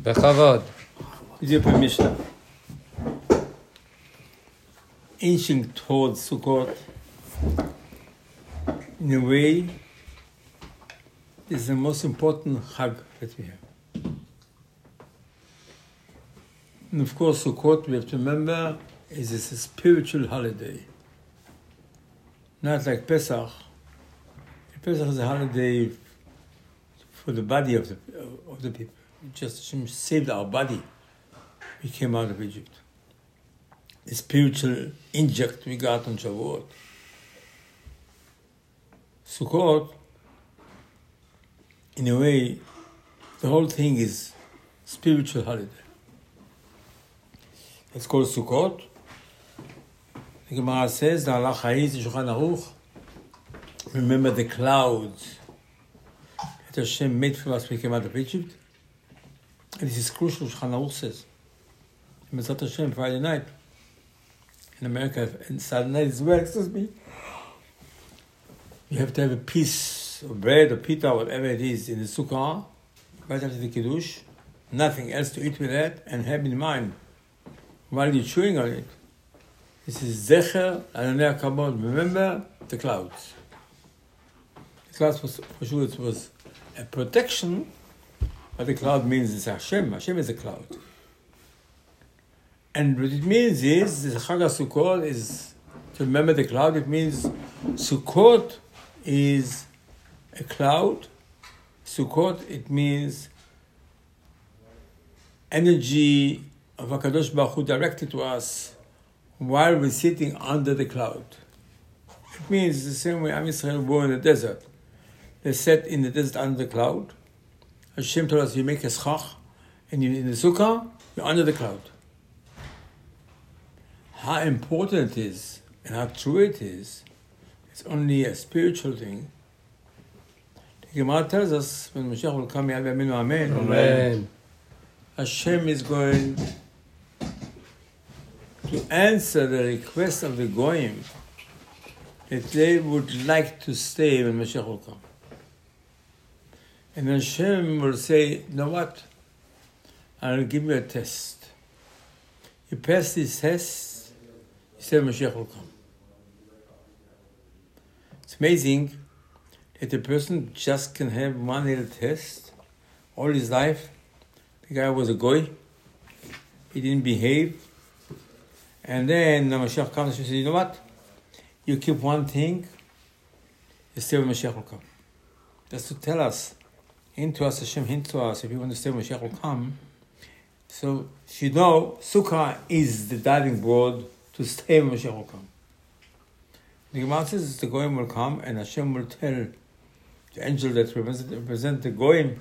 בכבוד. With your permission. Inching towards Sukkot, in a way, is the most important Chag that we have. And of course, Sukkot, we have to remember, is a spiritual holiday. Not like Pesach. Pesach is a holiday for the body of the people. Just Hashem saved our body. We came out of Egypt. The spiritual inject we got on Shavuot. Sukkot, in a way, the whole thing is spiritual holiday. It's called Sukkot. The Gemara says, the Halacha is Shulchan Aruch. Remember the clouds that Hashem made for us when we came out of Egypt? And this is crucial, Shulchan Aruch says. Mitzvot Hashem, Friday night. In America, and Saturday night as well, you have to have a piece of bread or pita, whatever it is, in the sukkah, right after the kiddush, nothing else to eat with that, and have in mind, while you're chewing on it, this is Zecher Adonai HaKavod. Remember the clouds. The clouds, for sure, it was a protection, but the cloud means it's Hashem. Hashem is a cloud. And what it means is, the Chag HaSukkot is to remember the cloud. It means Sukkot is a cloud. Sukkot, it means energy of HaKadosh Baruch Hu directed to us while we're sitting under the cloud. It means the same way Am Yisrael were in the desert. They sat in the desert under the cloud. Hashem told us, you make a schach, and you're in the sukkah, you're under the cloud. How important it is and how true it is, it's only a spiritual thing. The Gemara tells us when Mashiach will come, Amen. Hashem is going to answer the request of the Goyim that they would like to stay when Mashiach will come. And Hashem will say, you know what? I'll give you a test. You pass this test, said Mashiach will come. It's amazing that a person just can have one little test all his life. The guy was a goy. He didn't behave. And then the Mashiach comes and says, you know what? You keep one thing, you stay when Mashiach will come. Just to tell us, hint to us, Hashem hint to us, if you want to stay when Mashiach will come. So, you know, Sukkah is the diving board to stay when Mashiach will come. The Gemara says the Goyim will come and Hashem will tell the angel that represent the Goyim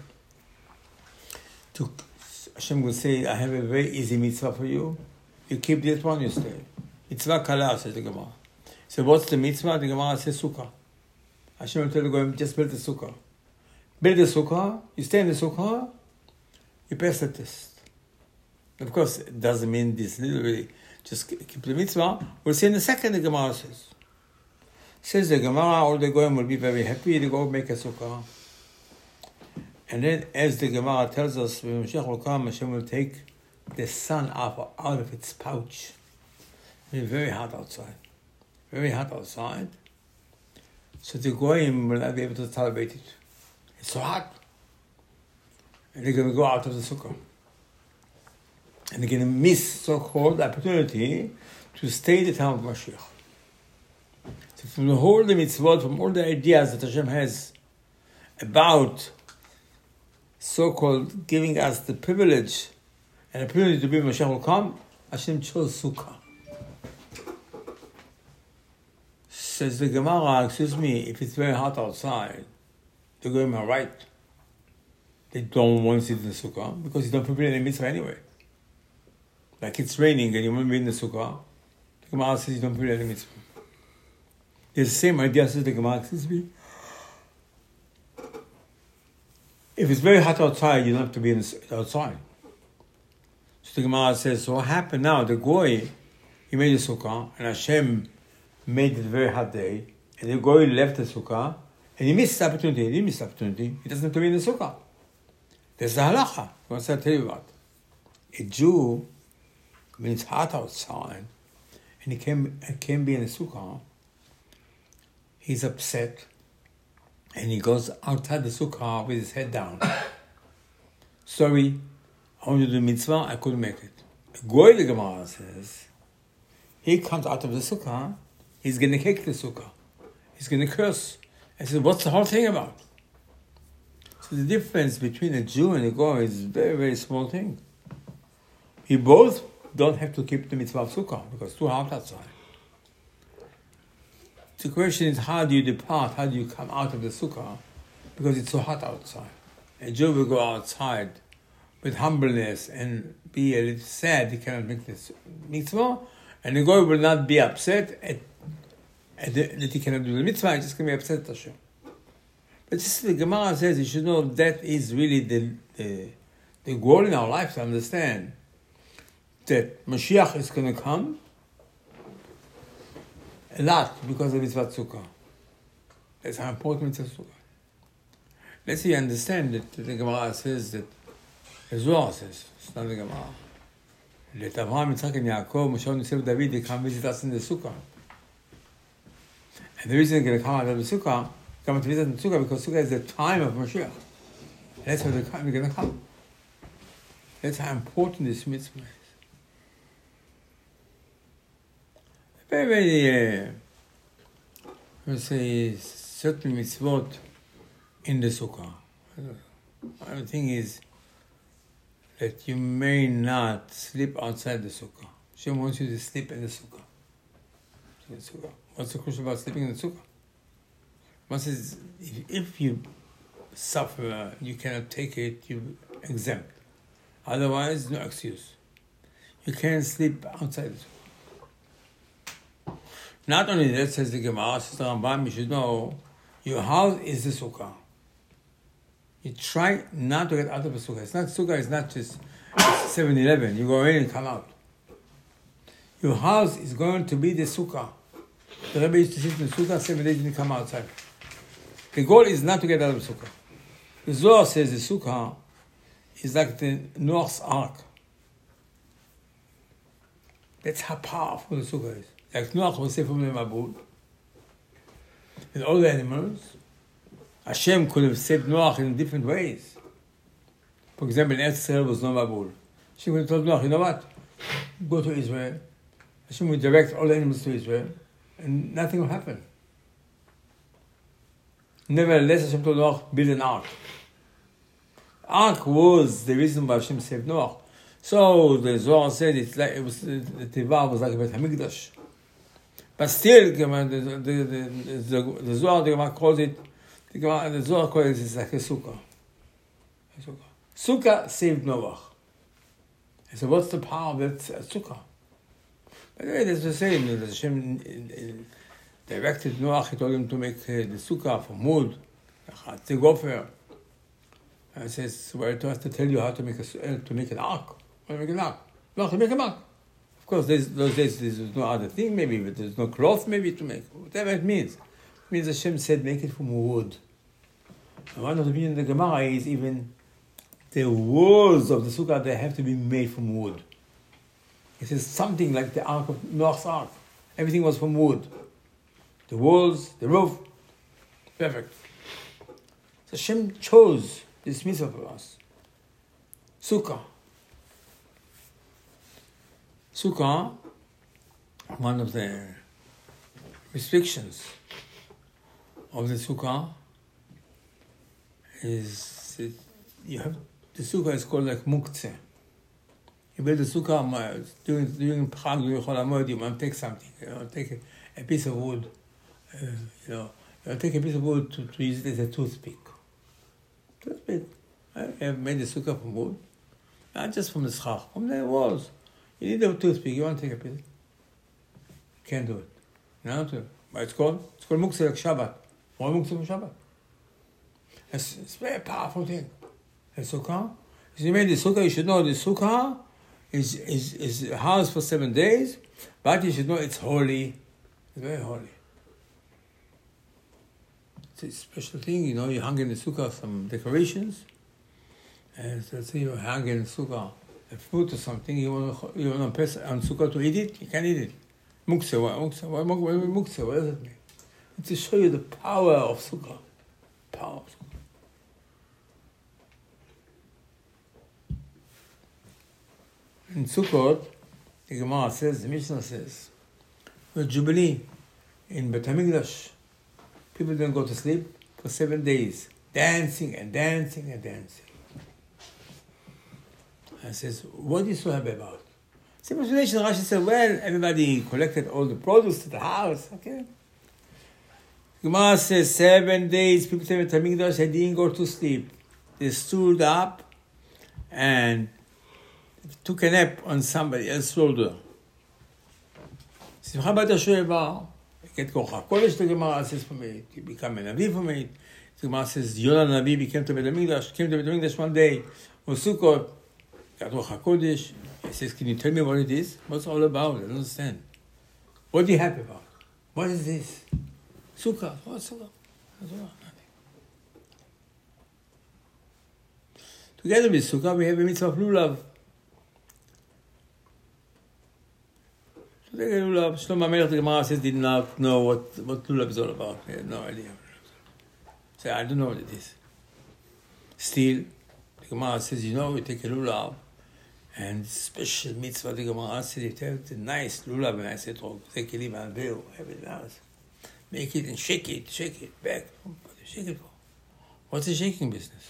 Hashem will say, I have a very easy mitzvah for you. You keep this one, you stay. Mitzvah kala, says the Gemara. So what's the mitzvah? The Gemara says sukkah. Hashem will tell the Goyim, just build the sukkah. Build the sukkah, you stay in the sukkah, you pass the test. Of course, it doesn't mean this literally. Just keep the mitzvah. We'll see in a second, the Gemara says. Says the Gemara, all the Goyim will be very happy to go make a sukkah. And then, as the Gemara tells us, when Mashiach will come, Hashem will take the sun out of its pouch. It'll be very hot outside. Very hot outside. So the Goyim will not be able to tolerate it. It's so hot. And they're going to go out of the sukkah. And they're going to miss so-called opportunity to stay in the time of Mashiach. So from the whole the mitzvot, from all the ideas that Hashem has about so-called giving us the privilege and opportunity to be Mashiach will come, Hashem chose Sukkah. Says the Gemara, excuse me, if it's very hot outside, the Goyim are right. They don't want to sit in the Sukkah because you don't fulfill any mitzvah anyway. Like it's raining and you want to be in the sukkah, the Gemara says you don't fulfill any mitzvah. There's the same idea, says the Gemara, excuse me. If it's very hot outside, you don't have to be outside. So the Gemara says, so what happened now? The Goy, he made the sukkah, and Hashem made it a very hot day, and the Goy left the sukkah, and he missed the opportunity. He didn't miss the opportunity. He doesn't have to be in the sukkah. There's the halacha. What's that tell you about? A Jew, when it's hot outside, and he can't be in the sukkah, he's upset, and he goes outside the sukkah with his head down. Sorry, I want to do mitzvah, I couldn't make it. Goy, the Gemara says, he comes out of the sukkah, he's going to kick the sukkah. He's going to curse. I said, what's the whole thing about? So the difference between a Jew and a Goy is a very, very small thing. We both don't have to keep the mitzvah of sukkah because it's too hot outside. The question is, how do you depart? How do you come out of the sukkah? Because it's so hot outside. A Jew will go outside with humbleness and be a little sad he cannot make this mitzvah, and the Goy will not be upset that he cannot do the mitzvah, he's just going to be upset at Hashem. But just the Gemara says you should know that is really the goal in our life, to understand that Mashiach is going to come a lot because of mitzvah sukkah. That's how important mitzvah sukkah. Let's see, understand that the Gemara says that, the Zohar says, it's not the Gemara, let Abraham, Yitzchak, and Yaakov, Moshe, and David, they come visit us in the sukkah. And the reason they're going to come out of the sukkah, come to visit in the sukkah, because sukkah is the time of Mashiach. That's why they're going to come. That's how important this mitzvah is. Very, very, let's say, certain mitzvot in the sukkah. One thing is that you may not sleep outside the sukkah. Hashem wants you to sleep in the sukkah. What's the crucial about sleeping in the sukkah? One says, if you suffer, you cannot take it, you exempt. Otherwise, no excuse. You can't sleep outside the sukkah. Not only that, says the Gemara, says the Rambam, you should know, your house is the sukkah. You try not to get out of the sukkah. Sukkah is not just 7-Eleven. You go in and come out. Your house is going to be the sukkah. The Rebbe used to sit in the sukkah 7 days and you come outside. The goal is not to get out of the sukkah. The Zohar says the sukkah is like the Noah's Ark. That's how powerful the sukkah is. Like Noah was saved from the Mabul. And all the animals, Hashem could have saved Noah in different ways. For example, in Eretz Israel was no Mabul. Hashem could have told Noah, you know what? Go to Israel. Hashem would direct all the animals to Israel, and nothing will happen. Nevertheless, Hashem told Noah, build an ark. The ark was the reason why Hashem saved Noah. So the Zohar said the Tiva was like a Beit HaMikdash. But still, the Zohar, the Gemara calls it, the Zohar calls it like a sukkah. Sukkah saved Noah. And so what's the power of that sukkah? By the way, that's the same. That Hashem directed Noah, he told him to make the sukkah from wood, the gopher. And it says, well, to us to tell you how to make an ark. How to make an ark. No, to make an ark. Of course, those days there's no other thing, maybe, but there's no cloth maybe to make. Whatever it means. It means Hashem said, make it from wood. And one of the meaning of the Gemara is even the walls of the sukkah, they have to be made from wood. It says something like the ark of Noah's Ark. Everything was from wood. The walls, the roof, perfect. So Hashem chose this mitzvah for us. Sukkah. Sukkah, one of the restrictions of the sukkah is that the sukkah is called like muktzeh. You build the sukkah during Chag, during Chol HaMoed, you want to take something. You want to take a piece of wood. You want to take a piece of wood to use it as a toothpick. I have made the sukkah from wood, not just from the schach, from the walls. You need a toothpick, you want to take a piece. You can't do it. But it's called muktzeh like Shabbat. Why muktzeh from Shabbat? It's a very powerful thing. The sukkah. If you made the sukkah, you should know the sukkah is a house for 7 days, but you should know it's holy. It's very holy. It's a special thing, you hang in the sukkah some decorations. And so let's say you hang in the sukkah a fruit or something, you want on Sukkah to eat it, you can't eat it. Muktzah, what does it mean? It's to show you the power of Sukkah. Power of Sukkah. In Sukkot, the Gemara says, the Mishnah says, with Jubilee in Beit HaMikdash, people don't go to sleep for 7 days, dancing and dancing and dancing. And says, what are you so happy about? Simple explanation, Rashi said, well, everybody collected all the produce to the house, okay? Gemara says, 7 days, people say Beit HaMikdash, they didn't go to sleep. They stood up and took a nap on somebody else's shoulder. Simcha Bat Hashem, get Kocha Kodesh, the Gemara says for me, you become a Navi for me. The Gemara says, Yonah Navi became to Beit HaMikdash, one day, on Sukkot, got Kocha Kodesh. He says, can you tell me what it is? What's it all about? I don't understand. What are you happy about? What is this? Sukkah. What's Sukkah? Nothing. Together with Sukkah, we have a mitzvah of lulav. Shlomo HaMelech, the Gemara says, did not know what lulav is all about. He had no idea. So I don't know what it is. Still, the Gemara says, you take a lulav, and special mitzvah, the Gemara says, you have the nice lulav, and I said, take it in and have it nice. Make it and shake it back. Shake it for. What's the shaking business?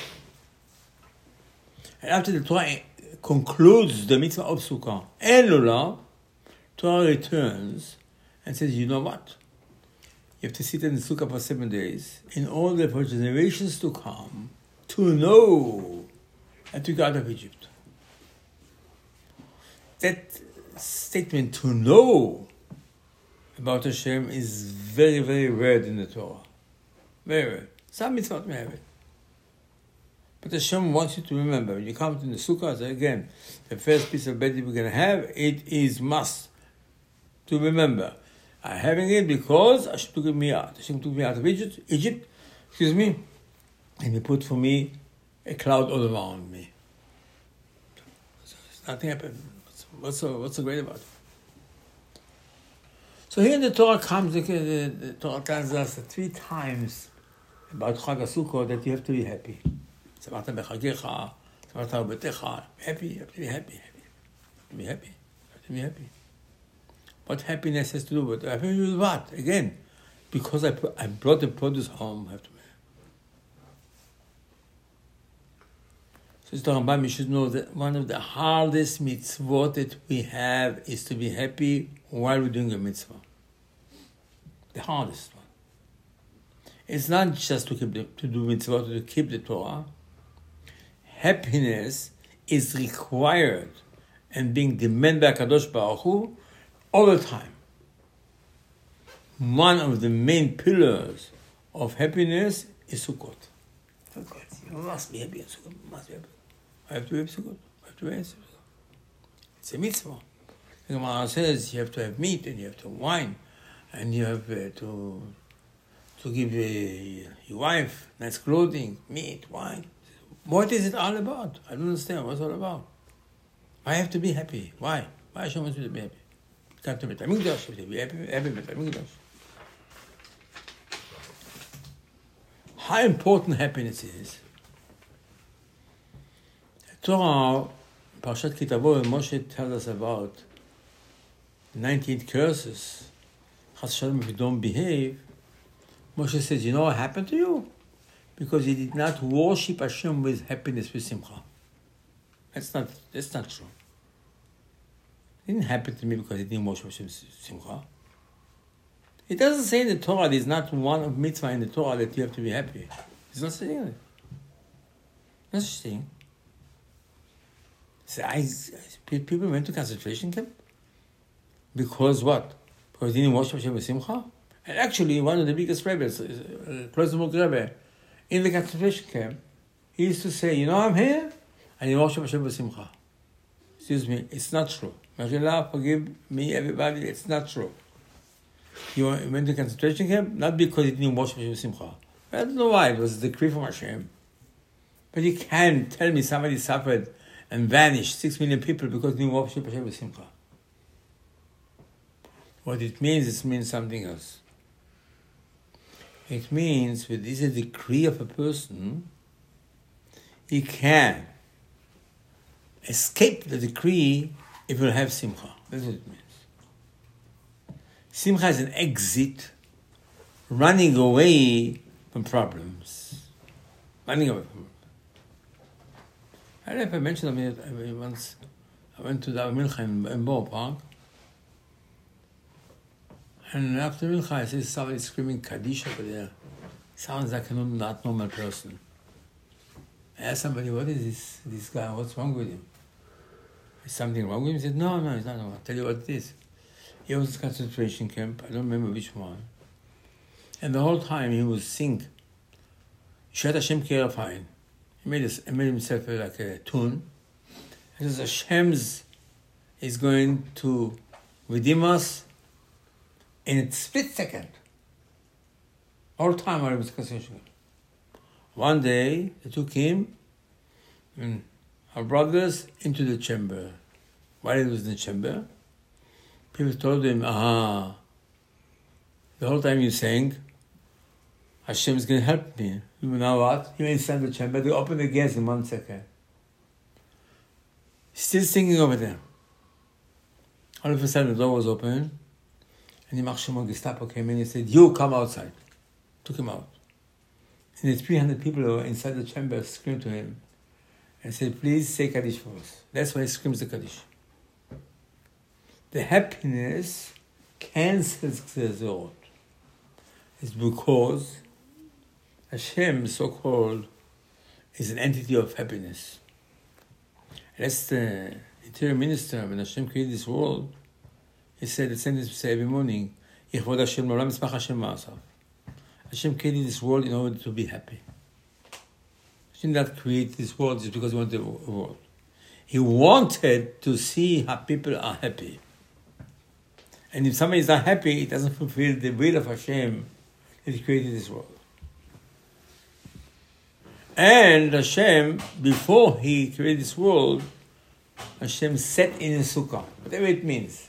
And after the Torah concludes the mitzvah of Sukkah and lulav, Torah returns and says, you know what? You have to sit in the Sukkah for 7 days in order for generations to come to know and to get out of Egypt. That statement, to know about Hashem, is very, very rare in the Torah. Very rare. Some mitzvot may have it. But Hashem wants you to remember. When you come to the Sukkah, so again, the first piece of bread we're going to have, it is must to remember. I'm having it because Hashem took me out. Hashem took me out of Egypt, and He put for me a cloud all around me. So nothing happened. What's so great about it? So here in the Torah comes, the Torah tells us 3 times about Chag HaSukkot that you have to be happy. Happy, you have to be happy. What happiness has to do with it? Happiness with what? Again, because I brought the produce home, I have to be happy. So Rambam, you should know that one of the hardest mitzvot that we have is to be happy while we're doing a mitzvah. The hardest one. It's not just to do mitzvah, to keep the Torah. Happiness is required and being demanded by HaKadosh Baruch Hu all the time. One of the main pillars of happiness is Sukkot. You must be happy in Sukkot. I have to be happy in Sukkot. It's a mitzvah. The Gemara says you have to have meat and you have to have wine and you have to give your wife nice clothing, meat, wine. What is it all about? I don't understand what's it all about. I have to be happy. Why? Why Hashem wants me to be happy? Come to Beit HaMikdash, you have to be happy Beit HaMikdash. How important happiness is. The Torah, Parashat Ki Tavo, Moshe tells us about 19 curses. Chas Shalom, if you don't behave, Moshe says, you know what happened to you? Because you did not worship Hashem with happiness, with simcha. That's not true. It didn't happen to me because I didn't worship Hashem with simcha. It doesn't say in the Torah, there's not one of mitzvah in the Torah that you have to be happy. It's not saying it. No such thing. So people went to concentration camp? Because what? Because they didn't worship Hashem with simcha? And actually, one of the biggest rabbis, Klostermuk Rebbe, in the concentration camp, he used to say, you know, I'm here, and you worship Hashem with simcha. Excuse me, it's not true. Mechila, forgive me, everybody, it's not true. He went to concentration camp, not because he didn't worship Hashem with simcha. I don't know why, it was a decree from Hashem. But you can't tell me somebody suffered and vanished 6 million people because they didn't worship Hashem with Simcha. What it means something else. It means with this decree of a person, he can escape the decree if he will have Simcha. That's what it means. Simcha is an exit, running away from problems. Running away from problems. I don't know if I mentioned it once. I went to the Mincha in Borough Park. And after Mincha, I see somebody screaming Kaddish over there. Sounds like a not normal person. I asked somebody, what is this guy? What's wrong with him? Is something wrong with him? He said, no, it's not normal. I'll tell you what it is. He was in a concentration camp. I don't remember which one. And the whole time he would sing, Shat Hashem Kerafayin. He made himself like a tune. He says, Hashem is going to redeem us in a split second. All time I was concentration. One day they took him and our brothers into the chamber. While he was in the chamber, people told him, the whole time you sang, Hashem is going to help me. You know what? He went inside the chamber. They opened the gates in 1 second. Still singing over there. All of a sudden the door was open, and the Yimach Gestapo came in and said, you come outside. Took him out. And the 300 people who were inside the chamber screamed to him and said, please say Kaddish for us. That's why he screams the Kaddish. The happiness cancels the Zerot. It's because Hashem, so-called, is an entity of happiness. And that's the interior minister, when Hashem created this world, he said the sentence we say every morning, Yichvod Hashem l'olam yitzmach Hashem ma'asav. Hashem created this world in order to be happy. Hashem did not create this world just because he wanted a world. He wanted to see how people are happy. And if somebody is not happy, it doesn't fulfill the will of Hashem that he created this world. And Hashem, before he created this world, Hashem set in a sukkah, whatever it means.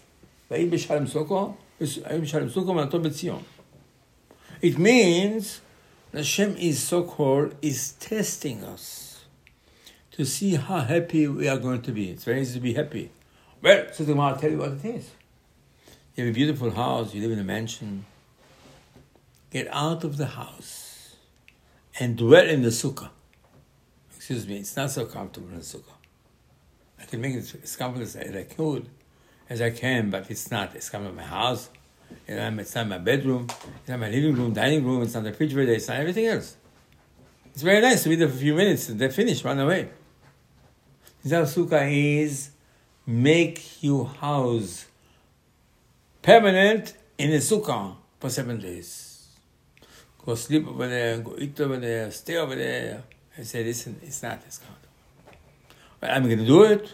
It means Hashem is so-called, is testing us to see how happy we are going to be. It's very easy to be happy. Well, so the Gemara, I'll tell you what it is. You have a beautiful house, you live in a mansion. Get out of the house and dwell in the sukkah. Excuse me, it's not so comfortable in the sukkah. I can make it as comfortable as I can, but it's not. It's comfortable in my house. It's not my bedroom. It's not my living room, dining room. It's not the refrigerator. It's not everything else. It's very nice to be there for a few minutes and then finish, run away. Nizar Sukkah is make your house permanent in a sukkah for 7 days. Go sleep over there, go eat over there, stay over there. I say, listen, it's not as comfortable. But I'm going to do it.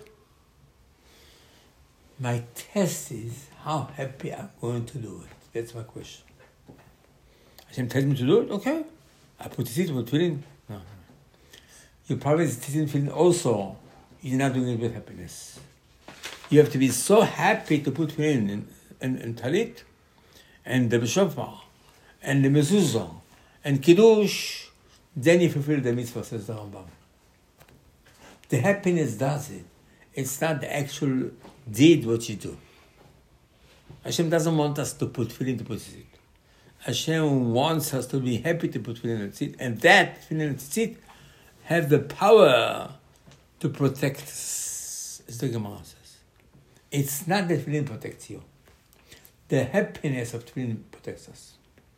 My test is how happy I'm going to do it. That's my question. Hashem tells me to do it, okay. I put tzitzit, put tefillin. No. Your problem is tzitzit feeling also, you're not doing it with happiness. You have to be so happy to put tefillin and talit, and the shofar, and the mezuzah, and kiddush, then you fulfill the mitzvah, says the Rambam. The happiness does it. It's not the actual deed what you do. Hashem doesn't want us to put tefillin to put tzitzit. Hashem wants us to be happy to put tefillin and tzitzit, and that tefillin and tzitzit have the power to protect us, as the Gemara says. It's not that tefillin protects you. The happiness of tefillin protects us.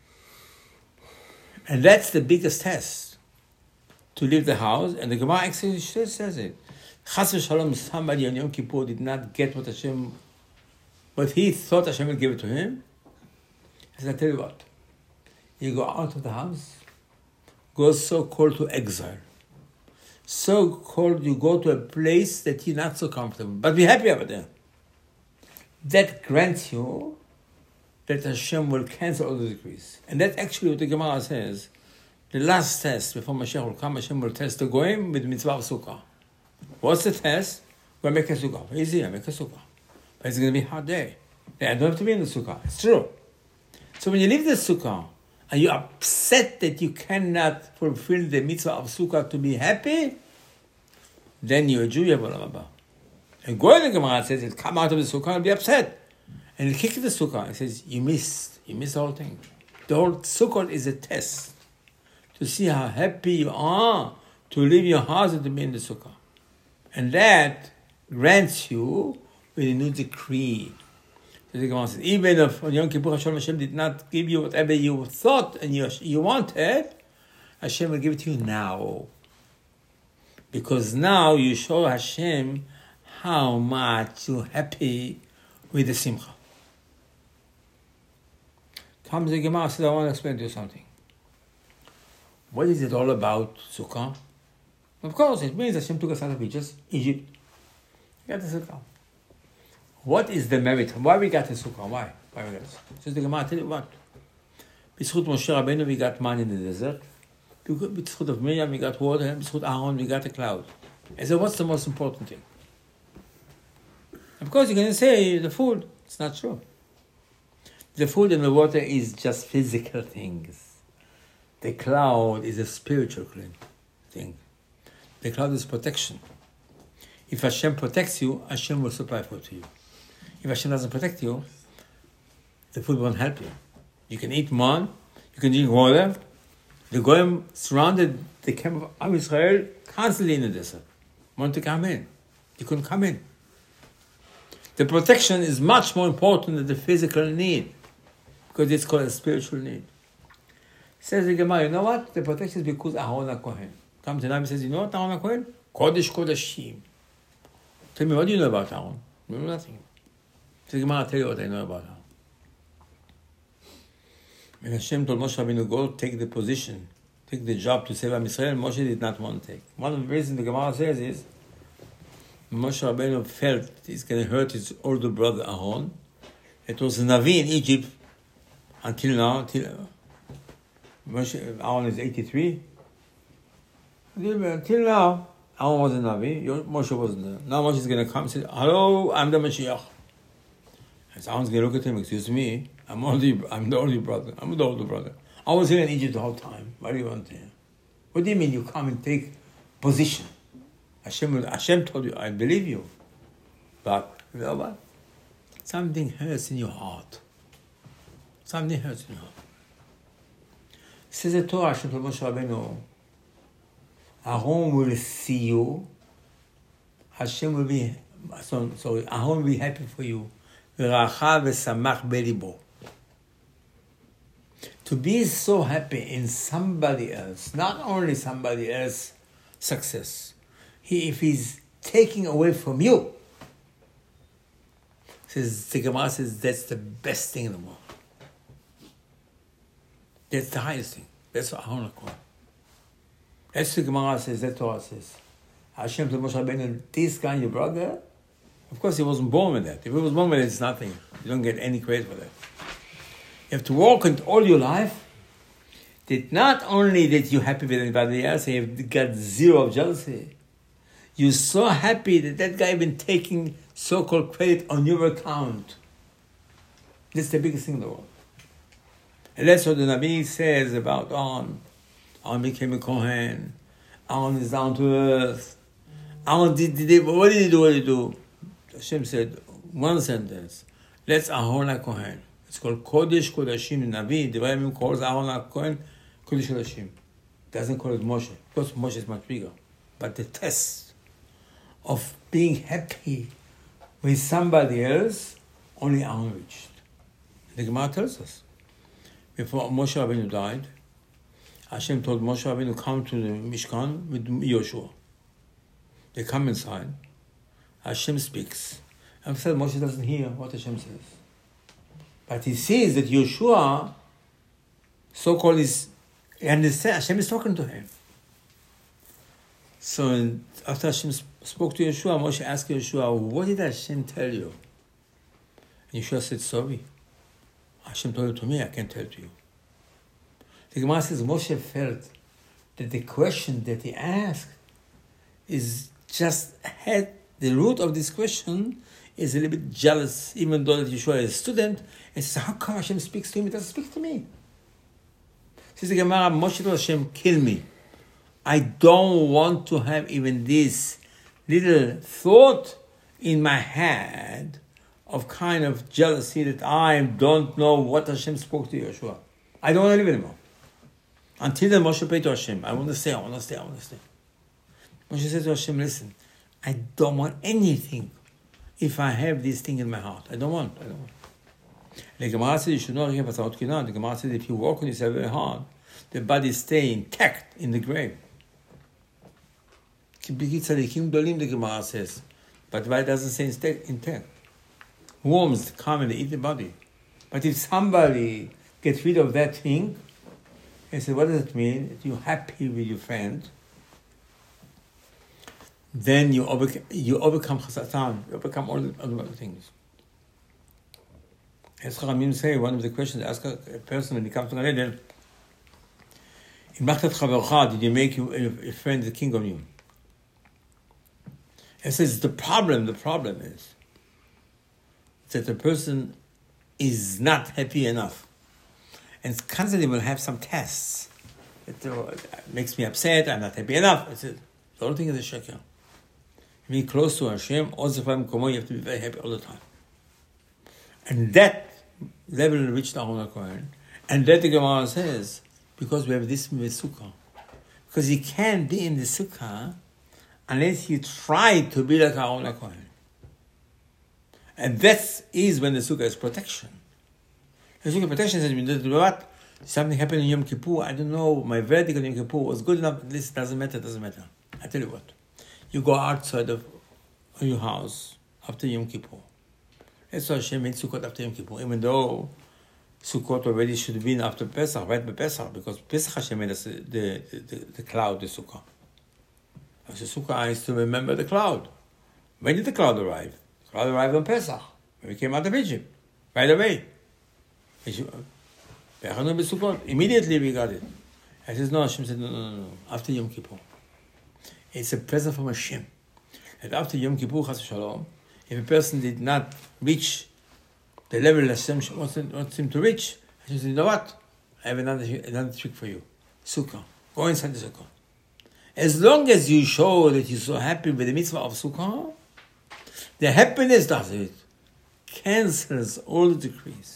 And that's the biggest test. To leave the house, and the Gemara actually says it. Chas v'shalom, somebody on Yom Kippur did not get what he thought Hashem would give it to him. I said, I tell you what, you go out of the house, go so-called to exile. So-called you go to a place that you're not so comfortable, but be happy over there. That grants you that Hashem will cancel all the decrees. And that's actually what the Gemara says. The last test before Mashiach will come, Hashem will test the Goyim with mitzvah of sukkah. What's the test? We're going to make a sukkah. Easy, I make a sukkah. But it's going to be a hard day. I don't have to be in the sukkah. It's true. So when you leave the sukkah, and you're upset that you cannot fulfill the mitzvah of sukkah to be happy, then you're a Jew, you have Olam Haba. And Goy the Gemara says, he'll come out of the sukkah and be upset. And he'll kick the sukkah. He says, you missed the whole thing. The whole sukkah is a test to see how happy you are to leave your house and to be in the sukkah. And that grants you with a new decree. So the Gemara says, even if on Yom Kippur Hashem did not give you whatever you thought and you wanted, Hashem will give it to you now. Because now you show Hashem how much you're happy with the simcha. Comes the Gemara says, I want to explain to you something. What is it all about, Sukkah? Of course, it means Hashem took us out of Egypt. You got the Sukkah. What is the merit? Why we got the Sukkah? Why we got this? Says the Gemara, tell you what. B'zchut Moshe Rabbeinu, we got man in the desert. B'zchut of Miriam, we got water. And b'zchut Aaron, we got a cloud. And so what's the most important thing? Of course, you can say the food. It's not true. The food and the water is just physical things. The cloud is a spiritual thing. The cloud is protection. If Hashem protects you, Hashem will supply food to you. If Hashem doesn't protect you, the food won't help you. You can eat man, you can drink water. The Goyim surrounded the camp of Am Yisrael constantly in the desert. Want to come in. You couldn't come in. The protection is much more important than the physical need, because it's called a spiritual need. Says the Gemara, you know what? The protection is because Aaron HaKohen. Comes the Nabi says, you know what Aaron HaKohen? Kodesh Kodashim. Tell me, what do you know about Aaron? You know nothing. So the Gemara, tell you what I know about Aaron. When Hashem told Moshe Rabbeinu, go take the position, take the job to save Am Yisrael, Moshe did not want to take. One of the reasons the Gemara says is, Moshe Rabbeinu felt he's going to hurt his older brother Aaron. It was a Navi in Egypt until now. Aaron is 83. Until now, Aaron was a Navi. Moshe wasn't there. Now Moshe is going to come and say, hello, I'm the Mashiach. And so Aaron's going to look at him, excuse me, I'm the older brother. I'm the older brother. I was here in Egypt the whole time. What do you want here? What do you mean you come and take position? Hashem told you, I believe you. But, you know what? Something hurts in your heart. Something hurts in your heart. Says the Torah, Hashem told Moshe Rabbeinu, Aaron will see you. Aaron will be happy for you. To be so happy in somebody else, not only somebody else's success, if he's taking away from you, the Gemara says that's the best thing in the world. That's the highest thing. That's what Aaron HaKohen. That's the Gemara says, that Torah says. Hashem told Moshe Rabbeinu, this guy, your brother, of course he wasn't born with that. If he was born with it, it's nothing. You don't get any credit for that. You have to walk into all your life that not only that you're happy with anybody else, you've got zero of jealousy. You're so happy that guy been taking so-called credit on your account. That's the biggest thing in the world. And that's what the Nabi says about Aaron. Aaron became a Kohen. Aaron is down to earth. Aaron did what did he do? Hashem said, one sentence. Let's Aaron HaKohen. It's called Kodesh Kodashim. Nabi, the Bible calls Aaron HaKohen Kodesh Kodashim. Doesn't call it Moshe, because Moshe is much bigger. But the test of being happy with somebody else, only Aaron reached. The Gemara tells us, before Moshe Rabbeinu died, Hashem told Moshe Rabbeinu to come to the Mishkan with Yoshua. They come inside. Hashem speaks. And said Moshe doesn't hear what Hashem says. But he sees that Yoshua, so-called, he understands. Hashem is talking to him. So after Hashem spoke to Yoshua, Moshe asked Yoshua, what did Hashem tell you? And Yoshua said, sorry. Hashem told it to me, I can't tell it to you. The Gemara says Moshe felt that the question that he asked is just had the root of this question is a little bit jealous, even though that Yeshua is a student, and says, how come Hashem speaks to him? He doesn't speak to me. Says the Gemara, Moshe told Hashem, kill me. I don't want to have even this little thought in my head of kind of jealousy that I don't know what Hashem spoke to Yeshua. I don't want to live anymore. Until then, Moshe prayed to Hashem, I want to stay. Moshe said to Hashem, listen, I don't want anything if I have this thing in my heart. I don't want. The Gemara said you should not have a thought. The Gemara said if you walk on yourself very hard, the body stay intact in the grave. The Gemara says, but why doesn't say intact? Worms come and they eat the body. But if somebody gets rid of that thing, and say, what does it mean? That you're happy with your friend, then you overcome chasatan, you overcome all the other things. As Charamim say, one of the questions ask a person when he comes to Gan Eden, in Machtat Chavercha, did you make your friend the king of you? It says the problem is that the person is not happy enough. And constantly will have some tests. It makes me upset, I'm not happy enough. It's the whole thing is a sheker. Being close to Hashem, also you have to be very happy all the time. And that level reached Aaron HaKohen. And that the Gemara says, because we have this with Sukkah. Because you can't be in the Sukkah unless you try to be like Aaron HaKohen. And that is when the Sukkah is protection. The Sukkah protection says, you know what? Something happened in Yom Kippur, I don't know, my verdict on Yom Kippur was good enough, this doesn't matter. I tell you what, you go outside of your house after Yom Kippur. That's why Hashem made Sukkot after Yom Kippur, even though Sukkot already should have been after Pesach, right by Pesach, because Pesach Hashem made us the cloud, the Sukkah. So Sukkah is to remember the cloud. When did the cloud arrive? The cloud arrived on Pesach, when we came out of Egypt, right away. Immediately we got it. I said, no, Hashem said, no, after Yom Kippur. It's a present from Hashem. And after Yom Kippur, Chas Shalom, if a person did not reach the level that Hashem wants him to reach, Hashem said, you know what? I have another trick for you. Sukkah. Go inside the Sukkah. As long as you show that you're so happy with the mitzvah of Sukkah, the happiness does it. Cancels all the decrees.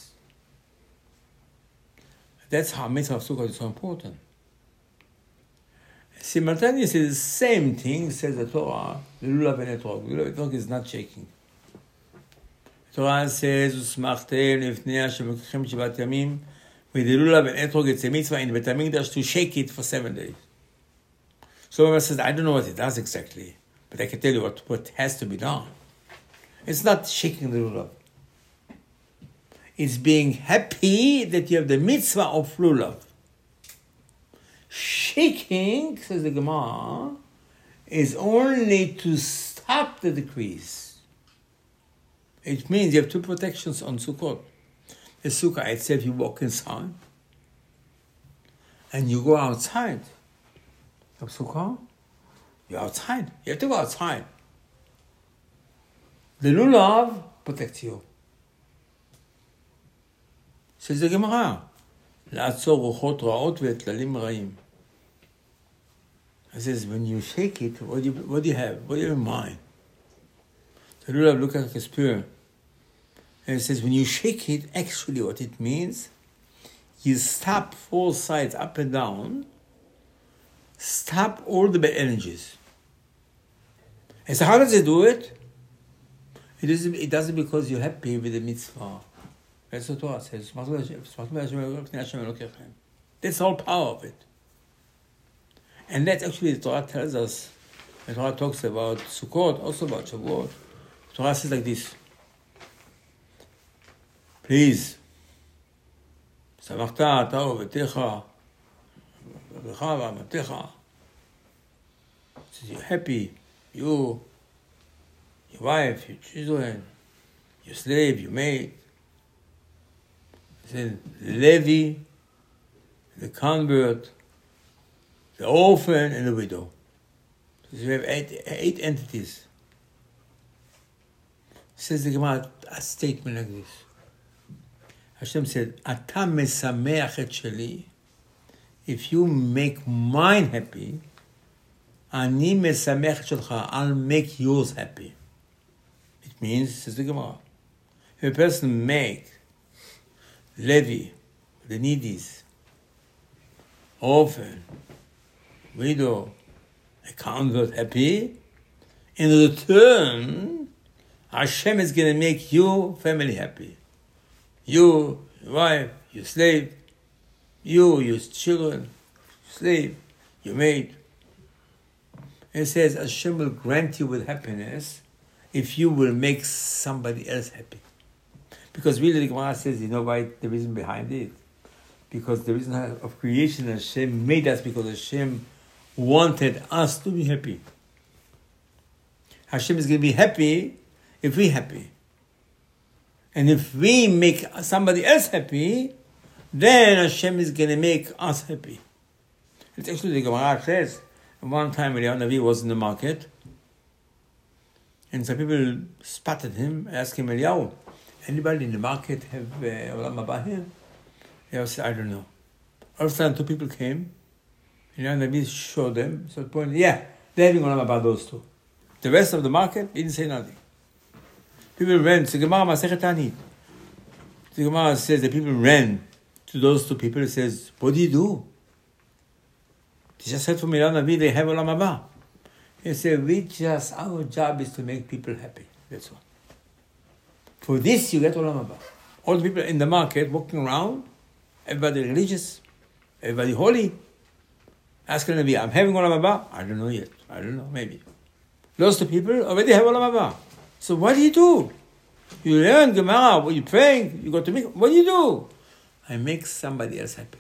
That's how mitzvah of Sukkah is so important. Simultaneously, the same thing says the Torah, the lulav and etrog. The lulav and etrog is not shaking. The Torah says, "Usmachtem lefnei Hashem v'kechem shivat yamim." With the lulav and etrog, it's a mitzvah in Bet HaMikdash to shake it for 7 days. So one says, I don't know what it does exactly, but I can tell you what has to be done. It's not shaking the lulav. It's being happy that you have the mitzvah of lulav. Shaking, says the Gemara, is only to stop the decrease. It means you have two protections on Sukkot. The Sukkah itself, you walk inside, and you go outside of Sukkah. You're outside. You have to go outside. The lulav protects you. Says the Gemara, לעצור רוחות רעות וטללים רעים. It says, when you shake it, what do you have? What do you have in mind? The lulav looks like a spear. And it says, when you shake it, actually what it means, you stop 4 sides up and down, stop all the bad energies. And so how does it do it? It does it because you're happy with the mitzvah. That's what Torah says. That's the whole power of it. And that's actually the Torah tells us. The Torah talks about Sukkot, also about Shavuot. The Torah says like this. Please. שמחת אתה וביתך, ובך ואמתך. You're happy, you, your wife, your children, your slave, your maid. It says, the Levi, the convert, the orphan, and the widow. You have eight entities. Says the Gemara a statement like this. Hashem said, "Ata mesameach et sheli." If you make mine happy, ani mesameach et shelcha. I'll make yours happy. It means, says the Gemara, if a person make Levi, the needies, orphan, widow, a convert happy, in return, Hashem is going to make your family happy. You, your wife, your slave, you, your children, slave, your maid. It says Hashem will grant you with happiness if you will make somebody else happy. Because really the Gemara says, you know why the reason behind it? Because the reason of creation, Hashem made us because Hashem wanted us to be happy. Hashem is going to be happy if we're happy. And if we make somebody else happy, then Hashem is going to make us happy. It's actually the Gemara says, one time Eliyahu Navi was in the market, and some people spotted him, asked him, Eliyahu, anybody in the market have Olam Haba here? Eliyahu said, I don't know. All of a sudden, two people came, Eliyahu Navi showed them, so pointed, yeah, they're having Olam Haba, those two. The rest of the market didn't say nothing. People ran. The Gemara Masechet Tanit. The Gemara says that people ran to those two people. It says, what do you do? They just said from Eliyahu Navi, they have Olam Haba. He said, our job is to make people happy. That's all. For this, you get Olam Haba. All the people in the market walking around, everybody religious, everybody holy. Ask the Navi, I'm having Olam Haba? I don't know yet. I don't know, maybe. Those two people already have Olam Haba. So what do? You learn Gemara, you praying, you go to me. What do? I make somebody else happy.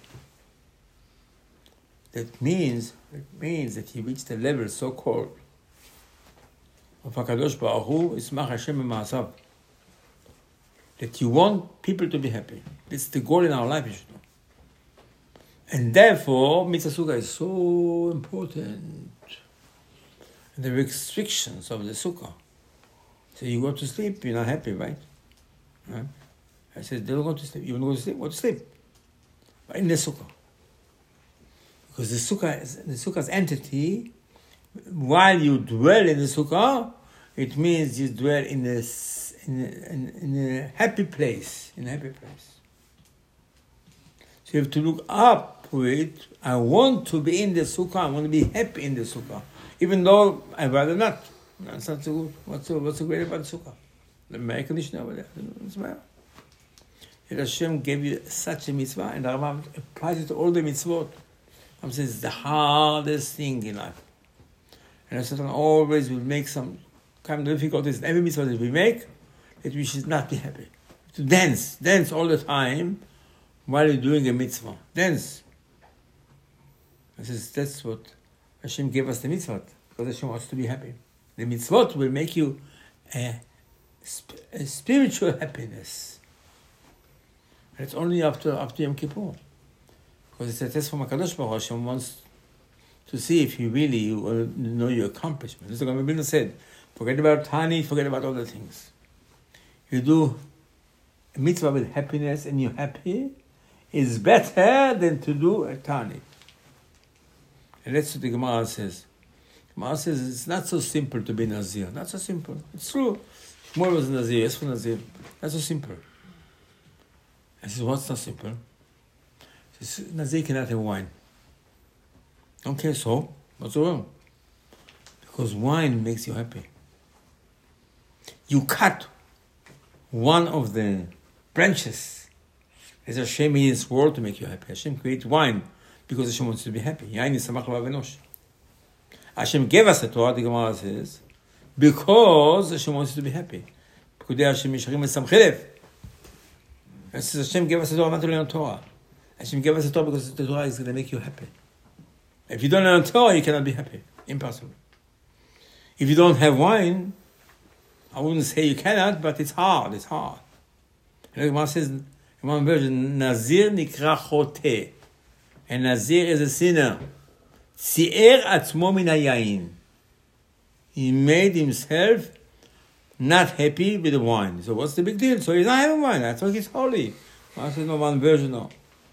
That means that he reached a level so-called of HaKadosh Baruch Hu, Yismach Hashem Ma'asav. That you want people to be happy. It's the goal in our life, you should know. And therefore, Mitzvah Sukkah is so important. And the restrictions of the Sukkah. So you go to sleep, you're not happy, right? I said, don't go to sleep. You want to go to sleep? Go to sleep. But in the Sukkah. Because the Sukkah's entity, while you dwell in the Sukkah, it means you dwell in a happy place. In a happy place. So you have to look up to it. I want to be in the Sukkah. I want to be happy in the Sukkah. Even though I'd rather not. That's not so good. What's so great about the Sukkah? The air conditioner over there. What's the matter? That Hashem gave you such a mitzvah, and the Rambam applies it to all the mitzvot. Rambam says it's the hardest thing in life. And Hashem always will make some kind of difficulties in every mitzvah that we make, that we should not be happy. To dance all the time while you're doing a mitzvah. Dance. He says that's what Hashem gave us the mitzvah, because Hashem wants to be happy. The mitzvot will make you a spiritual happiness. And it's only after Yom Kippur. Because it's a test from HaKadosh Baruch Hu. Hashem wants to see if you really know your accomplishment. This is what Rabbi said. Forget about Tani, forget about all the things. You do a mitzvah with happiness and you're happy, is better than to do a Tani. And that's what the Gemara says. Gemara says it's not so simple to be Nazir. Not so simple. It's true. Shmuel was Nazir, yes for Nazir. Not so simple. I says, what's not simple? He says, Nazir cannot have wine. Okay, so what's wrong? Because wine makes you happy. You cut one of the branches. There's Hashem in this world to make you happy. Hashem creates wine because Hashem wants you to be happy. Yain is samach v'avenosh. Hashem gave us the Torah, the Gemara says, because Hashem wants you to be happy. Because Hashem yisharim esamchilev. It says Hashem gave us the Torah not to learn Torah. Hashem gave us the Torah because the Torah is going to make you happy. If you don't learn Torah, you cannot be happy. Impossible. If you don't have wine, I wouldn't say you cannot, but it's hard. It's hard. And the Gemara says, in one version, Nazir nikra choteh. And Nazir is a sinner. Tzi'er atzmo min hayayin. He made himself not happy with the wine. So what's the big deal? So he's not having wine. That's why he's holy. I said, no, one version, no.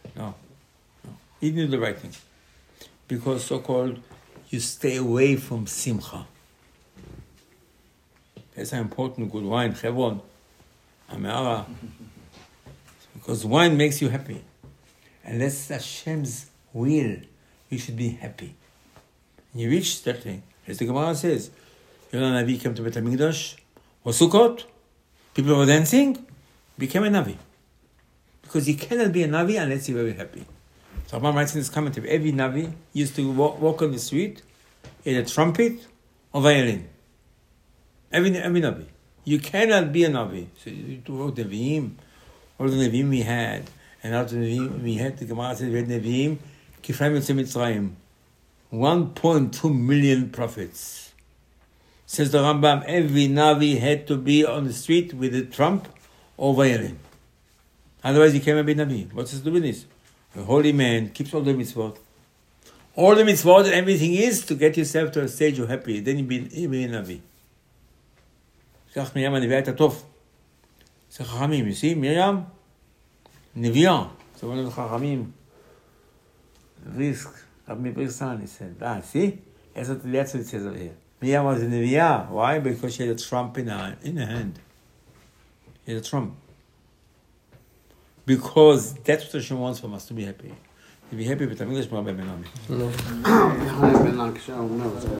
He didn't do the right thing. Because so-called, you stay away from simcha. That's how important good wine, chevron, amara. Because wine makes you happy. And that's Hashem's will. You should be happy. And you reach that thing. As the Gemara says, Yonah Navi came to Bet HaMikdash, or Sukkot, people were dancing, became a Navi. Because you cannot be a Navi unless you're very happy. So Rambam writes in this commentary, every Navi used to walk on the street in a trumpet or violin. Every Navi. You cannot be a Navi. So you wrote the Nevi'im, all the Nevi'im we had, and after the Nevi'im we had, the Gemara says we had Nevi'im, Kifraim Yotzei Mitzrayim, 1.2 million prophets. Says the Rambam, every Navi had to be on the street with a trump or violin. Otherwise he cannot be Navi. What's his doing this? A holy man keeps all the mitzvot. All the mitzvot and everything is to get yourself to a stage of happy. Then you be a Navi. כך מרים הנביאה הייתה טוב. זה חכמים. You see, מרים, נביאה. So one of the חכמים, Rabbi Brissan, he said, see? That's what it says over here. Miriam was a neviah. Why? Because she had a trump in her hand. She had a trump. Because that's what Hashem wants from us, to be happy. To be happy with the English, no.